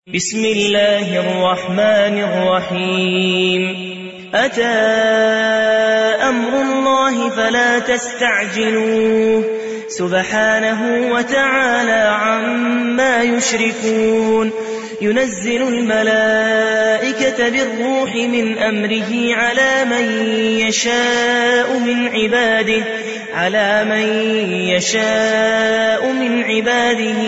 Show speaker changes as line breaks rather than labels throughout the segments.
بسم الله الرحمن الرحيم أتى أمر الله فلا تستعجلوه سبحانه وتعالى عما يشركون ينزل الملائكة بالروح من أمره على من يشاء من عباده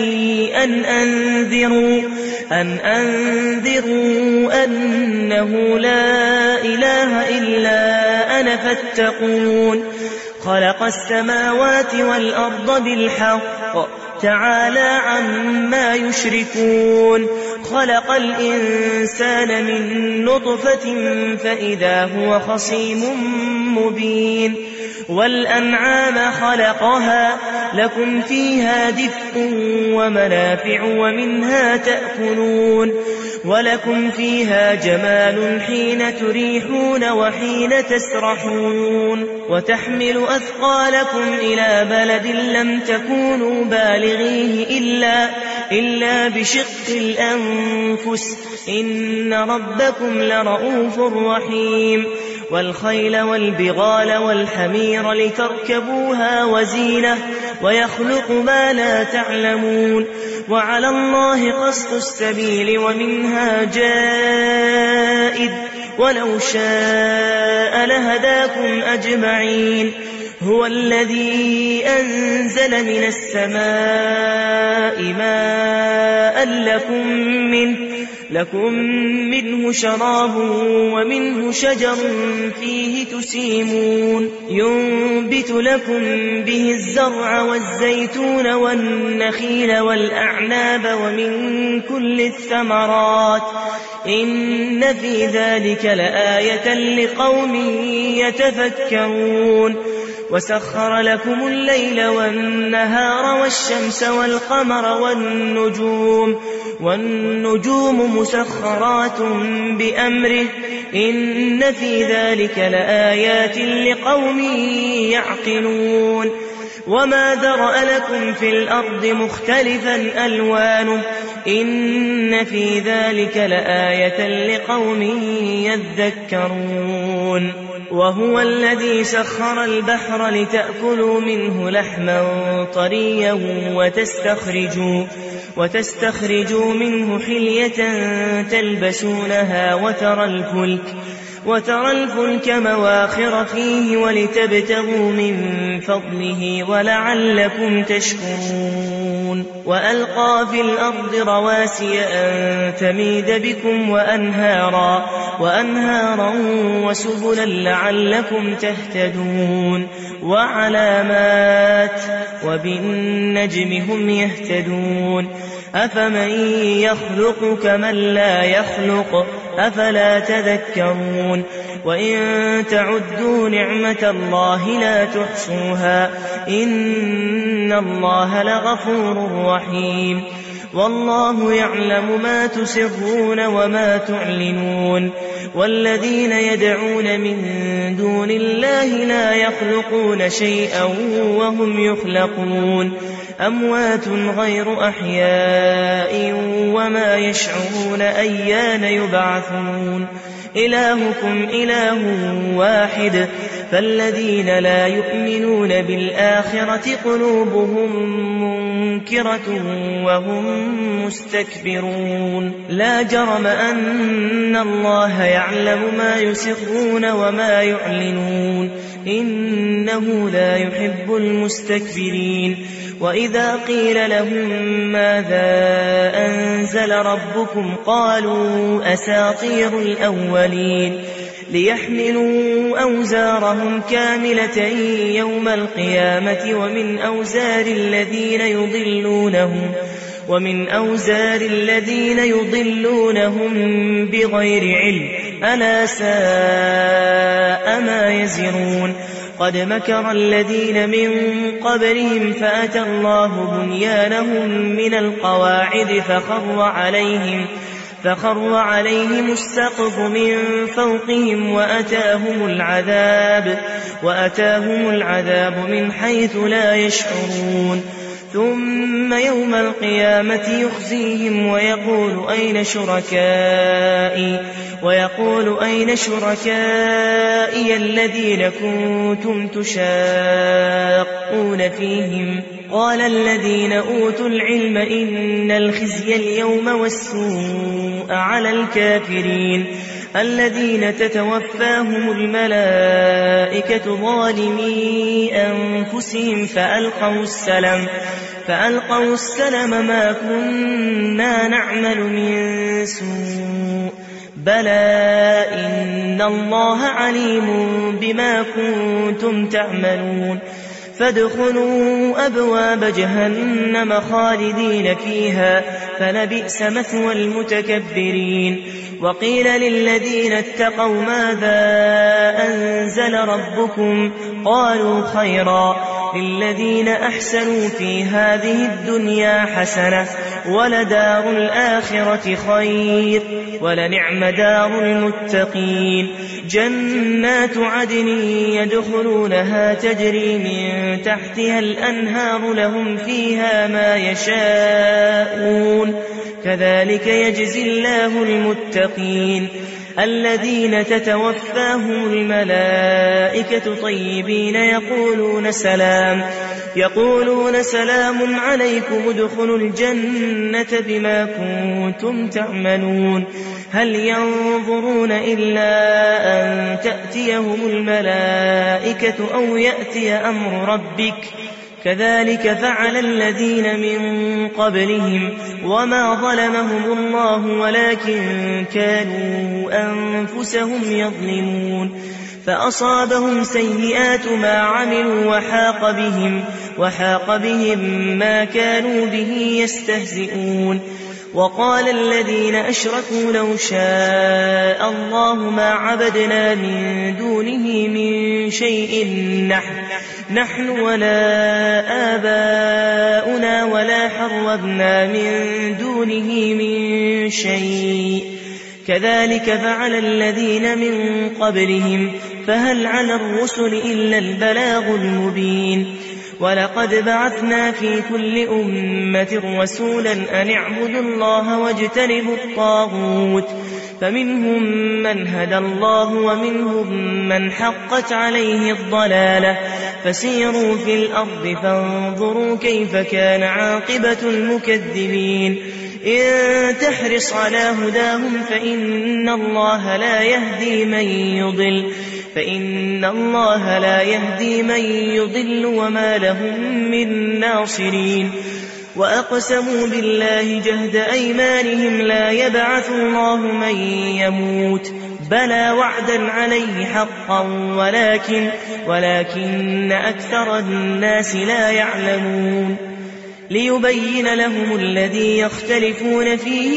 أن أنذروا أنه لا إله إلا أنا فاتقون خلق السماوات والأرض بالحق تعالى عما يشركون خلق الإنسان من نطفة فإذا هو خصيم مبين والأنعام خلقها لكم فيها دفء ومنافع ومنها تأكلون ولكم فيها جمال حين تريحون وحين تسرحون وتحمل أثقالكم إلى بلد لم تكونوا بالغيه إلا بشق الأنفس إن ربكم لرؤوف رحيم والخيل والبغال والحمير لتركبوها وزينة ويخلق ما لا تعلمون وعلى الله قصد السبيل ومنها جائر ولو شاء لهداكم أجمعين هو الذي أنزل من السماء ماء لكم منه شراب ومنه شجر فيه تسيمون ينبت لكم به الزرع والزيتون والنخيل والأعناب ومن كل الثمرات إن في ذلك لآية لقوم يتفكرون وسخر لكم الليل والنهار والشمس والقمر والنجوم مسخرات بأمره إن في ذلك لآيات لقوم يعقلون وما ذرأ لكم في الأرض مختلفا ألوانه إن في ذلك لآية لقوم يذكرون وهو الذي سخر البحر لتأكلوا منه لحما طريا وتستخرجوا منه حلية تلبسونها وترى الفلك مواخر فيه ولتبتغوا من فضله ولعلكم تشكرون وألقى في الأرض رواسي أن تميد بكم وأنهارا وسبلا لعلكم تهتدون وعلامات وبالنجم هم يهتدون أفمن يخلق كمن لا يخلق أفلا تذكرون وإن تعدوا نعمة الله لا تحصوها إن الله لغفور رحيم والله يعلم ما تسرون وما تعلنون والذين يدعون من دون الله لا يخلقون شيئا وهم يخلقون أموات غير أحياء وما يشعرون أيان يبعثون إلهكم إله واحد فالذين لا يؤمنون بالآخرة قلوبهم منكرة وهم مستكبرون لا جرم أن الله يعلم ما يسرون وما يعلنون إنه لا يحب المستكبرين وإذا قيل لهم ماذا أنزل ربكم قالوا أساطير الأولين ليحملوا أوزارهم كاملة يوم القيامة ومن أوزار الذين يضلونهم بغير علم ألا ساء ما يزرون قد مكر الذين من قبلهم فأتى الله بنيانهم من القواعد فخر عليهم السقف من فوقهم وأتاهم العذاب من حيث لا يشعرون ثم يوم القيامة يخزيهم ويقول أين شركائي الذين كنتم تشاقون فيهم قال الذين أوتوا العلم إن الخزي اليوم والسوء على الكافرين الذين تتوفاهم الملائكة ظالمي أنفسهم فألقوا السلم ما كنا نعمل من سوء بلى إن الله عليم بما كنتم تعملون فادخلوا أبواب جهنم خالدين فيها فلبئس مثوى المتكبرين وقيل للذين اتقوا ماذا أنزل ربكم قالوا خيرا للذين أحسنوا في هذه الدنيا حسنة ولدار الآخرة خير ولنعم دار المتقين جنات عدن يدخلونها تجري من تحتها الأنهار لهم فيها ما يشاءون كذلك يجزي الله المتقين الذين تتوفاهم الملائكة طيبين يقولون سلام عليكم ادخلوا الجنة بما كنتم تعملون هل ينظرون إلا أن تأتيهم الملائكة أو يأتي أمر ربك كذلك فعل الذين من قبلهم وما ظلمهم الله ولكن كانوا أنفسهم يظلمون فأصابهم سيئات ما عملوا وحاق بهم ما كانوا به يستهزئون وقال الذين أشركوا لو شاء الله ما عبدنا من دونه من شيء نحن ولا آباؤنا ولا حرمنا من دونه من شيء كذلك فعل الذين من قبلهم فهل على الرسل إلا البلاغ المبين ولقد بعثنا في كل أمة رسولا أن اعبدوا الله واجتنبوا الطاغوت فمنهم من هدى الله ومنهم من حقت عليه الضلالة فسيروا في الأرض فانظروا كيف كان عاقبة المكذبين إن تحرص على هداهم فإن الله لا يهدي من يضل وما لهم من ناصرين وأقسموا بالله جهد أيمانهم لا يبعث الله من يموت بلى وعدا عليه حقا ولكن أكثر الناس لا يعلمون ليبين لهم الذي يختلفون فيه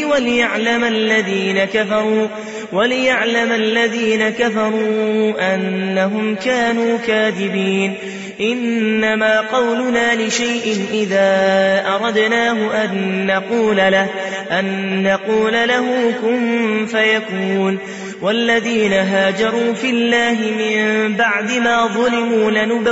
وليعلم الذين كفروا أنهم كانوا كاذبين إنما قولنا لشيء إذا أردناه أن نقول له كن فيكون والذين هاجروا في الله من بعد ما ظلموا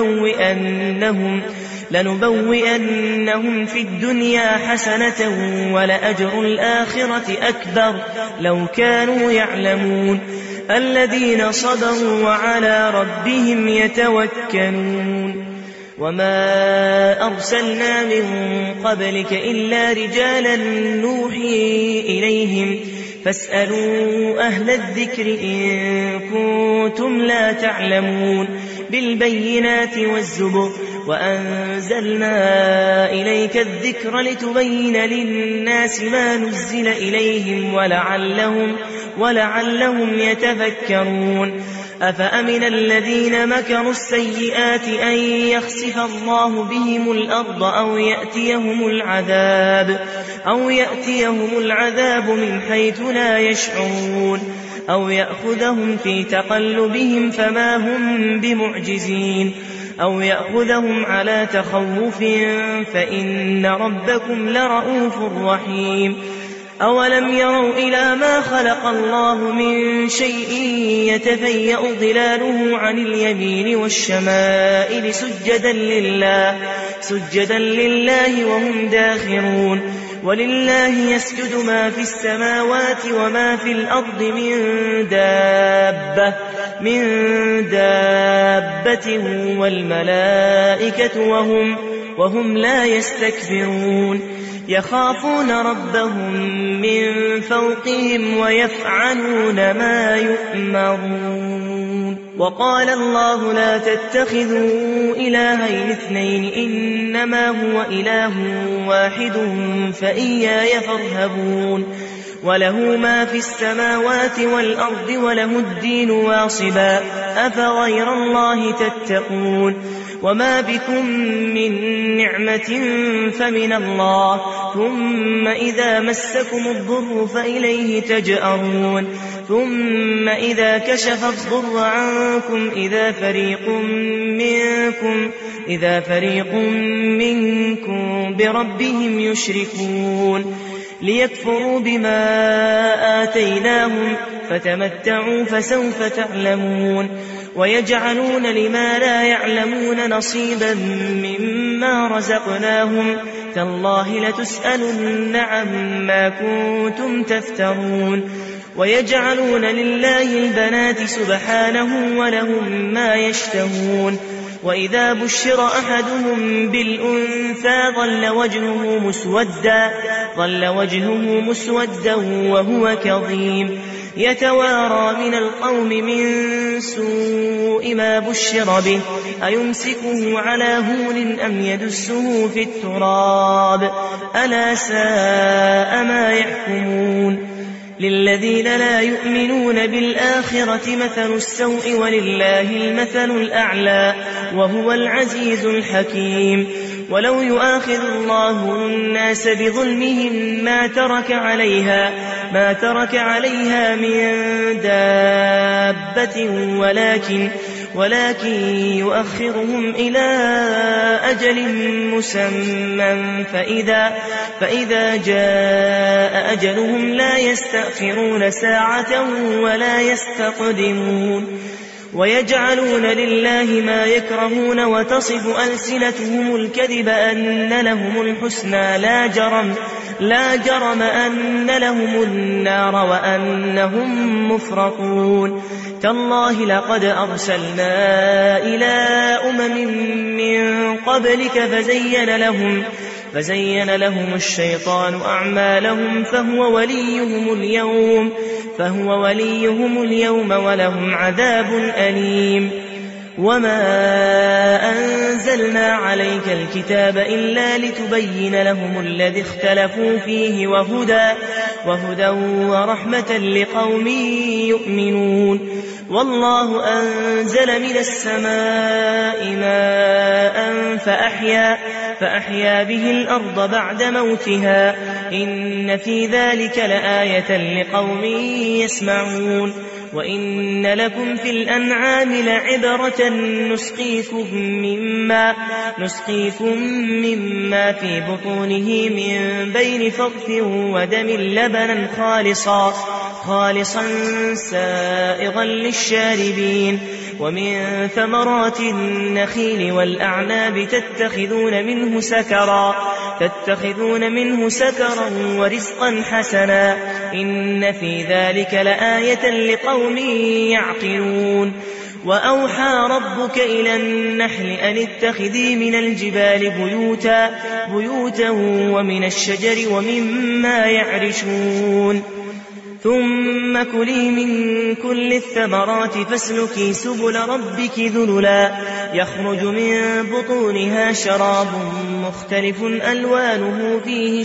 لنبوئنهم في الدنيا حسنة ولأجر الآخرة أكبر لو كانوا يعلمون الذين صبروا وعلى ربهم يتوكلون وما أرسلنا من قبلك إلا رجالا نوحي إليهم فاسألوا أهل الذكر إن كنتم لا تعلمون بالبينات والزبر وأنزلنا إليك الذكر لتبين للناس ما نزل إليهم ولعلهم يتفكرون أفأمن الذين مكروا السيئات أن يخسف الله بهم الأرض أو يأتيهم العذاب من حيث لا يشعرون أو يأخذهم في تقلبهم فما هم بمعجزين أو يأخذهم على تخوف فإن ربكم لرؤوف رحيم أولم يروا إلى ما خلق الله من شيء يتفيأ ظلاله عن اليمين والشمائل سجدا لله وهم داخرون ولله يسجد ما في السماوات وما في الأرض من دابة والملائكة وهم لا يستكبرون يخافون ربهم من فوقهم ويفعلون ما يؤمرون. وقال الله لا تتخذوا إلهين اثنين إنما هو إله واحد فإياي فارهبون وله ما في السماوات والأرض وله الدين واصبا أفغير الله تتقون وما بكم من نعمة فمن الله ثم إذا مسكم الضر فإليه تجأرون ثم إذا كشف الضر عنكم إذا فريق منكم بربهم يشركون ليكفروا بما آتيناهم فتمتعوا فسوف تعلمون ويجعلون لما لا يعلمون نصيبا مما رزقناهم تالله لتسألن عما كنتم تفترون ويجعلون لله البنات سبحانه ولهم ما يشتهون وإذا بشر أحدهم بالأنثى ظل وجهه مسودا وهو كظيم يتوارى من القوم من سوء ما بشر به أيمسكه على هون أم يدسه في التراب ألا ساء ما يحكمون للذين لا يؤمنون بالآخرة مثل السوء ولله المثل الأعلى وهو العزيز الحكيم ولو يؤاخذ الله الناس بظلمهم ما ترك عليها من دابة ولكن يؤخرهم إلى أجل مسمى فإذا جاء أجلهم لا يستأخرون ساعة ولا يستقدمون ويجعلون لله ما يكرهون وتصف ألسنتهم الكذب أن لهم الحسنى لا جرم أن لهم النار وأنهم مفرطون تالله لقد أرسلنا إلى أمم من قبلك فزين لهم الشيطان أعمالهم فهو وليهم اليوم ولهم عذاب أليم وما أنزلنا عليك الكتاب إلا لتبين لهم الذي اختلفوا فيه وهدى ورحمة لقوم يؤمنون والله أنزل من السماء ماء فأحيا به الأرض بعد موتها إن في ذلك لآية لقوم يسمعون وإن لكم في الأنعام لعبرة نسقيكم مما في بطونه من بين فرث ودم لبنا خالصا سائغا للشاربين ومن ثمرات النخيل والأعناب تتخذون منه سكرا ورزقا حسنا إن في ذلك لآية لقوم يعقلون وأوحى ربك إلى النحل أن اتخذي من الجبال بيوتا ومن الشجر ومما يعرشون ثم كلي من كل الثمرات فاسلكي سبل ربك ذللا يخرج من بطونها شراب مختلف ألوانه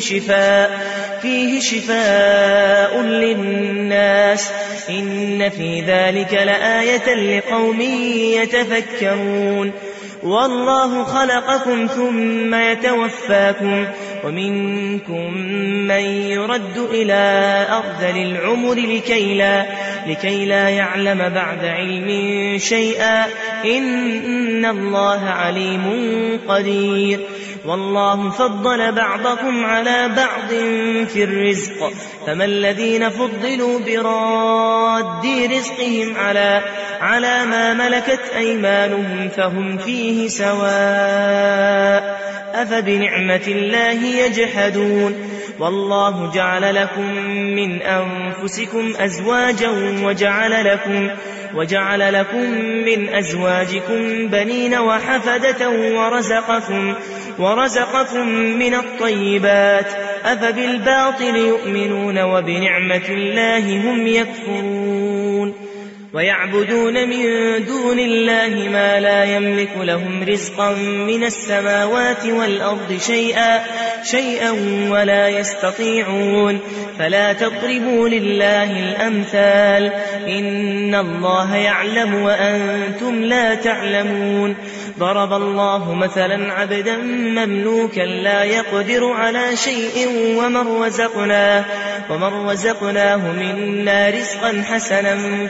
فيه شفاء للناس إن في ذلك لآية لقوم يتفكرون والله خلقكم ثم يتوفاكم ومنكم من يرد إلى أرذل العمر لكي لا يعلم بعد علم شيئا إن الله عليم قدير والله فضل بعضكم على بعض في الرزق فما الذين فضلوا براد رزقهم على ما ملكت أيمانهم فهم فيه سواء أفبنعمة الله يجحدون والله جعل لكم من أنفسكم أزواجا وجعل لكم من أزواجكم بنين وحفدة ورزقكم من الطيبات أفبالباطل يؤمنون وبنعمة الله هم يكفرون ويعبدون من دون الله ما لا يملك لهم رزقا من السماوات والأرض شيئا ولا يستطيعون فلا تضربوا لله الأمثال إن الله يعلم وأنتم لا تعلمون ضرب الله مثلا عبدا مملوكا لا يقدر على شيء ومن رزقناه منا رزقا حسنا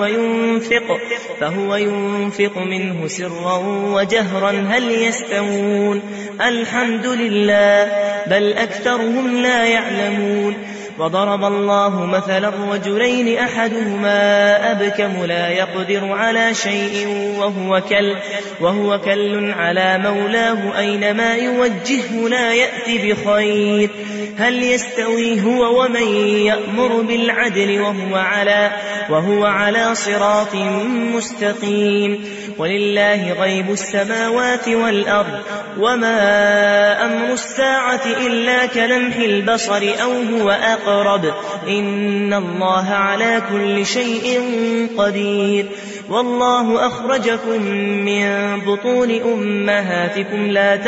فهو ينفق منه سرا وجهرا هل يستوون الحمد لله بل أكثرهم لا يعلمون وضرب الله مثلا رجلين أحدهما أبكم لا يقدر على شيء وهو كل على مولاه أينما يوجهه لا يأتي بخير هل يستوي هو ومن يأمر بالعدل وهو على صراط مستقيم ولله غيب السماوات والأرض وما أمر الساعة إلا كلمح البصر أو هو أقرب إن الله على كل شيء قدير والله أخرجكم من بطون أمهاتكم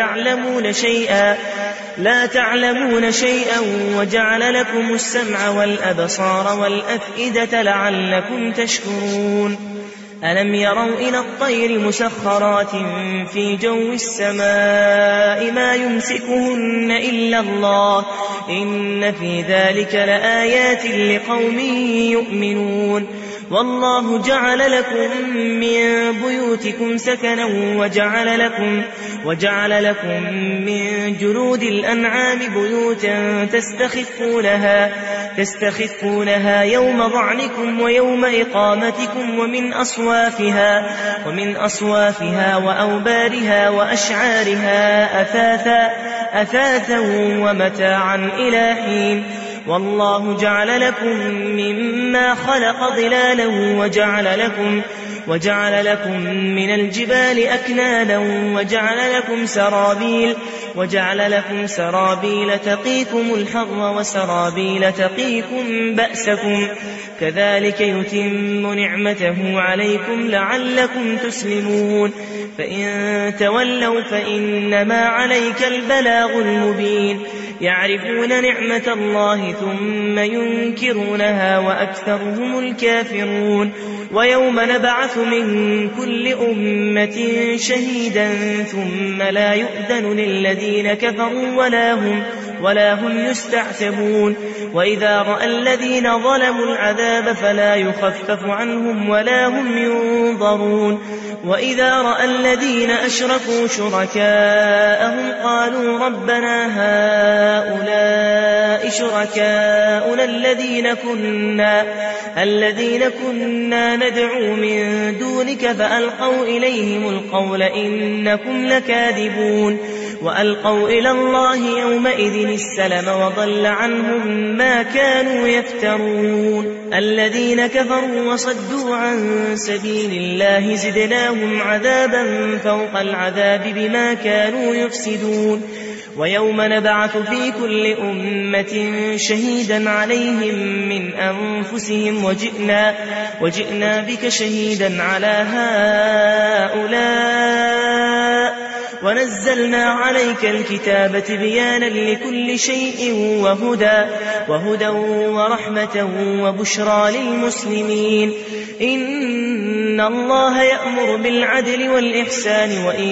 لا تعلمون شيئا وجعل لكم السمع والأبصار والأفئدة لعلكم تشكرون ألم يروا إلى الطير مسخرات في جو السماء ما يمسكهن إلا الله إن في ذلك لآيات لقوم يؤمنون والله جعل لكم من بيوتكم سكنا وجعل لكم من جلود الأنعام بيوتا تستخفونها يوم ضعنكم ويوم إقامتكم ومن أصوافها وأوبارها وأشعارها أثاثا ومتاعا إلى حين والله جعل لكم مما خلق ظلالا وجعل لكم من الجبال أكنانا وجعل لكم سرابيل تقيكم الحر وسرابيل تقيكم بأسكم كذلك يتم نعمته عليكم لعلكم تسلمون فإن تولوا فإنما عليك البلاغ المبين يعرفون نعمة الله ثم ينكرونها وأكثرهم الكافرون ويوم نبعث من كل أمة شهيدا ثم لا يؤذن للذين كفروا ولا هم يستعتبون وإذا رأى الذين ظلموا العذاب فلا يخفف عنهم ولا هم ينظرون وإذا رأى الذين أشركوا شركاءهم قالوا ربنا هؤلاء شركاؤنا الذين كنا ندعو من دونك فألقوا إليهم القول إنكم لكاذبون وألقوا إلى الله يومئذ السلم وضل عنهم ما كانوا يفترون الذين كفروا وصدوا عن سبيل الله زدناهم عذابا فوق العذاب بما كانوا يفسدون ويوم نبعث في كل أمة شهيدا عليهم من أنفسهم وجئنا بك شهيدا على هؤلاء ونزلنا عليك الكتاب تبيانا لكل شيء وهدى ورحمة وبشرى للمسلمين إن الله يأمر بالعدل والإحسان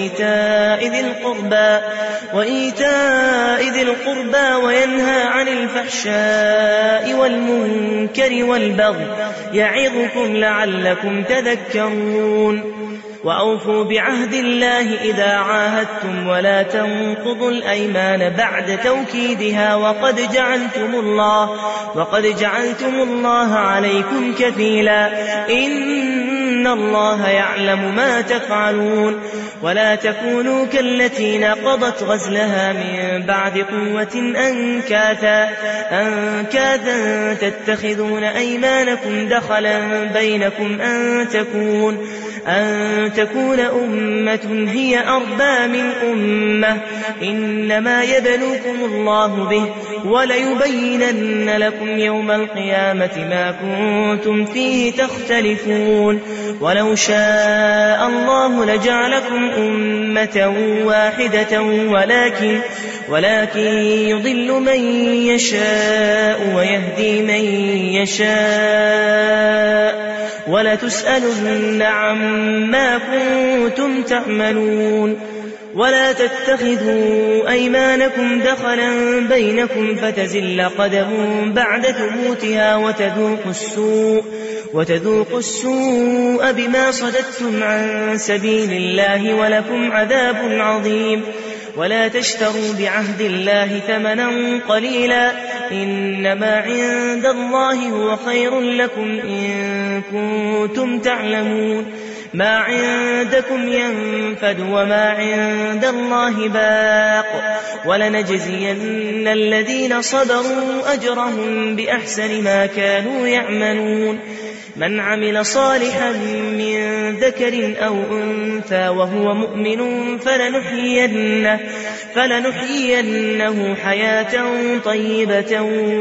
وإيتاء ذي القربى وينهى عن الفحشاء والمنكر والبغي يعظكم لعلكم تذكرون وأوفوا بعهد الله إذا عاهدتم ولا تنقضوا الأيمان بعد توكيدها وقد جعلتم الله عليكم كفيلا إن الله يعلم ما تفعلون ولا تكونوا كالتي نقضت غزلها من بعد قوة أنكاثا تتخذون أيمانكم دخلا بينكم أن تكون أمة هي أربى من أمة إنما يبلوكم الله به وليبينن لكم يوم القيامة ما كنتم فيه تختلفون ولو شاء الله لجعلكم أمة واحدة ولكن يضل من يشاء ويهدي من يشاء ولتسألن عما كنتم تعملون ولا تتخذوا أيمانكم دخلا بينكم فتزل قدم بعد ثبوتها وتذوقوا السوء بما صددتم عن سبيل الله ولكم عذاب عظيم ولا تشتروا بعهد الله ثمنا قليلا إنما عند الله هو خير لكم إن كنتم تعلمون ما عندكم ينفد وما عند الله باق ولنجزين الذين صبروا أجرهم بأحسن ما كانوا يعملون من عمل صالحا من ذكر أو أنثى وهو مؤمن فلنحيينه حياة طيبة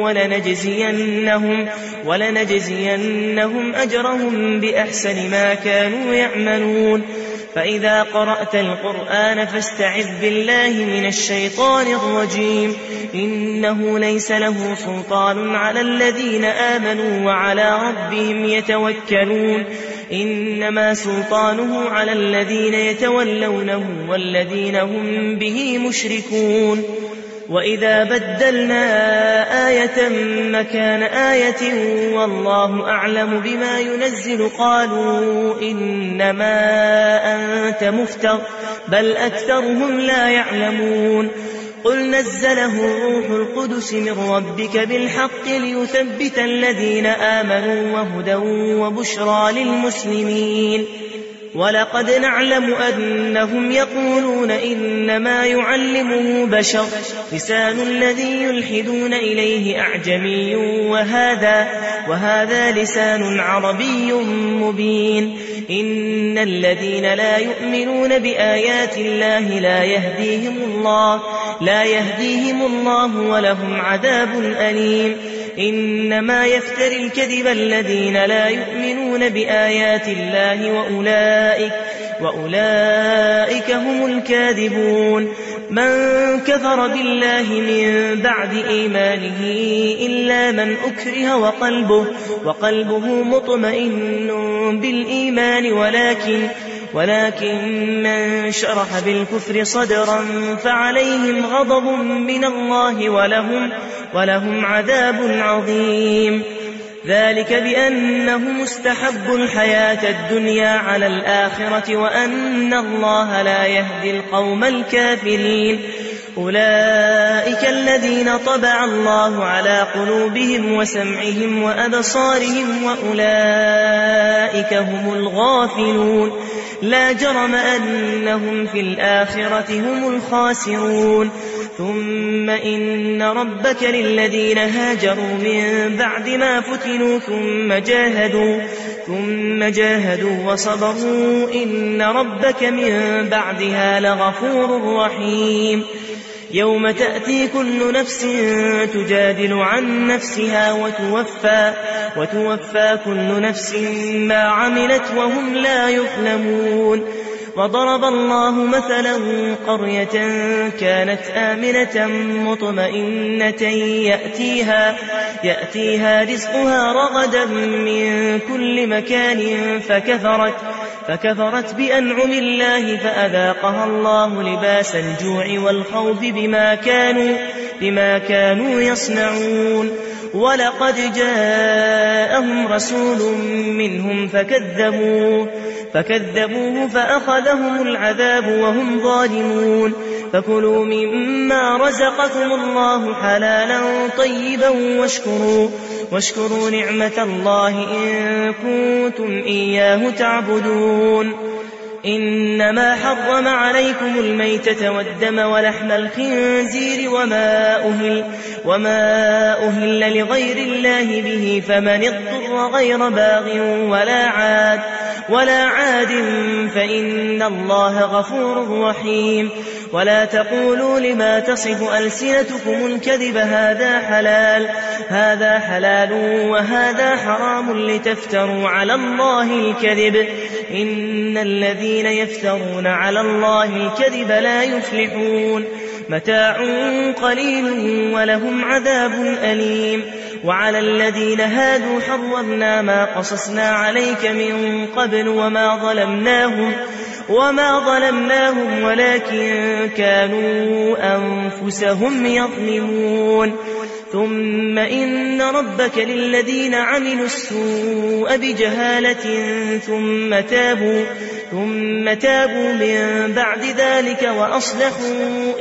ولنجزينهم أجرهم بأحسن ما كانوا يعملون فإذا قرأت القرآن فاستعذ بالله من الشيطان الرجيم إنه ليس له سلطان على الذين آمنوا وعلى ربهم يتوكلون إنما سلطانه على الذين يتولونه والذين هم به مشركون وإذا بدلنا آية مكان آية والله أعلم بما ينزل قالوا إنما أنت مفتر بل أكثرهم لا يعلمون قل نزله روح القدس من ربك بالحق ليثبت الذين آمنوا وهدى وبشرى للمسلمين ولقد نعلم أنهم يقولون إنما يعلمه بشر لسان الذي يلحدون إليه أعجمي وهذا لسان عربي مبين إن الذين لا يؤمنون بآيات الله لا يهديهم الله ولهم عذاب أليم إنما يفتري الكذب الذين لا يؤمنون بآيات الله وأولئك هم الكاذبون من كفر بالله من بعد إيمانه إلا من أكره وقلبه مطمئن بالإيمان ولكن من شرح بالكفر صدرا فعليهم غضب من الله ولهم عذاب عظيم ذلك بأنهم استحبوا الحياة الدنيا على الآخرة وأن الله لا يهدي القوم الكافرين أولئك الذين طبع الله على قلوبهم وسمعهم وأبصارهم وأولئك هم الغافلون لا جرم أنهم في الآخرة هم الخاسرون ثم إن ربك للذين هاجروا من بعد ما فتنوا ثم جاهدوا وصبروا إن ربك من بعدها لغفور رحيم يوم تأتي كل نفس تجادل عن نفسها وتوفى كل نفس ما عملت وهم لا يظلمون وضرب الله مثلا قرية كانت آمنة مطمئنة يأتيها رزقها رغدا من كل مكان فكفرت بأنعم الله فأذاقها الله لباس الجوع والخوف بما كانوا يصنعون ولقد جاءهم رسول منهم فكذبوه فأخذهم العذاب وهم ظالمون فكلوا مما رزقكم الله حلالا طيبا واشكروا نعمة الله إن كنتم إياه تعبدون إنما حرم عليكم الميتة والدم ولحم الخنزير وما أهل لغير الله به فمن اضطر غير باغ ولا عاد فإن الله غفور رحيم ولا تقولوا لما تصف ألسنتكم الكذب هذا حلال وهذا حرام لتفتروا على الله الكذب إن الذين يفترون على الله الكذب لا يفلحون متاع قليل ولهم عذاب أليم وعلى الذين هادوا حرمنا ما قصصنا عليك من قبل وما ظلمناهم ولكن كانوا أنفسهم يظلمون ثم إن ربك للذين عملوا السوء بجهالة ثم تابوا من بعد ذلك وأصلحوا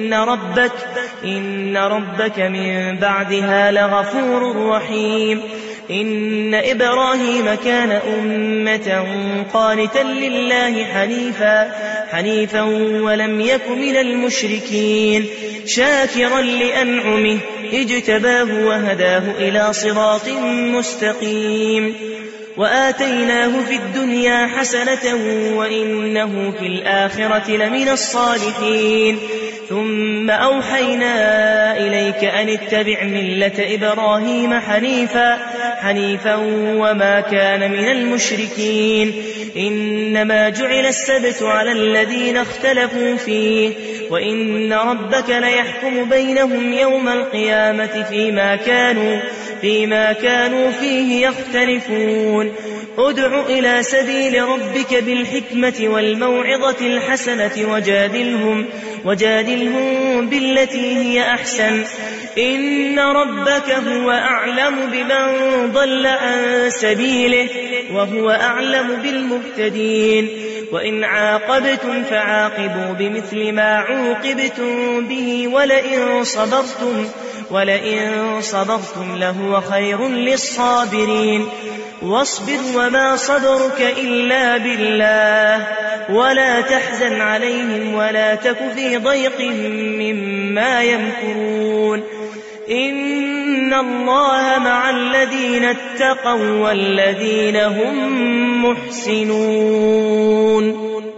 إن ربك من بعدها لغفور رحيم إن إبراهيم كان أمة قانتا لله حنيفا ولم يك من المشركين شاكرا لأنعمه اجتباه وهداه إلى صراط مستقيم وآتيناه في الدنيا حسنة وإنه في الآخرة لمن الصالحين ثم أوحينا إليك أن اتبع ملة إبراهيم حنيفا وما كان من المشركين إنما جعل السبت على الذين اختلفوا فيه وإن ربك ليحكم بينهم يوم القيامة فيما كانوا فيه يختلفون ادع إلى سبيل ربك بالحكمة والموعظة الحسنة وجادلهم بالتي هي أحسن إن ربك هو أعلم بمن ضل عن سبيله وهو أعلم بالمهتدين وإن عاقبتم فعاقبوا بمثل ما عوقبتم به ولئن صبرتم لهو خير للصابرين واصبر وما صبرك إلا بالله ولا تحزن عليهم ولا تك في ضيق مما يمكرون إن الله مع الذين اتقوا والذين هم محسنون